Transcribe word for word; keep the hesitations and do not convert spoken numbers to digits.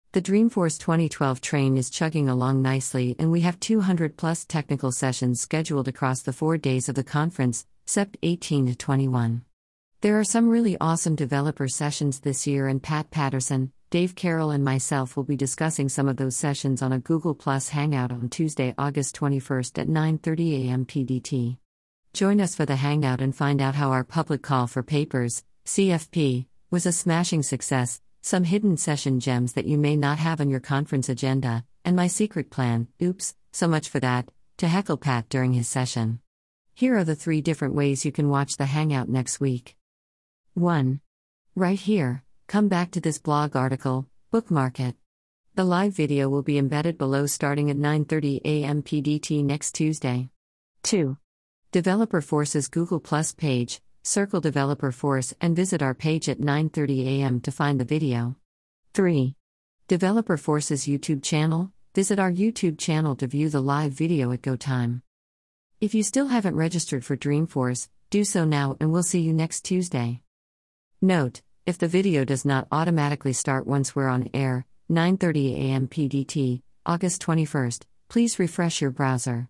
The Dreamforce twenty twelve train is chugging along nicely, and we have two hundred plus technical sessions scheduled across the four days of the conference, September eighteenth to twenty-first. There are some really awesome developer sessions this year, and Pat Patterson, Dave Carroll, and myself will be discussing some of those sessions on a Google Plus Hangout on Tuesday, August twenty-first at nine thirty a m P D T. Join us for the Hangout and find out how our public call for papers, C F P, was a smashing success, some hidden session gems that you may not have on your conference agenda, and my secret plan, oops, so much for that, to heckle Pat during his session. Here are the three different ways you can watch the Hangout next week. one. Right here, come back to this blog article, bookmark it. The live video will be embedded below starting at nine thirty a m P D T next Tuesday. two. Developer Force's Google Plus page, circle Developer Force and visit our page at nine thirty a m to find the video. three. Developer Force's YouTube channel, visit our YouTube channel to view the live video at go time. If you still haven't registered for Dreamforce, do so now and we'll see you next Tuesday. Note, if the video does not automatically start once we're on air, nine thirty a m P D T, August twenty-first, please refresh your browser.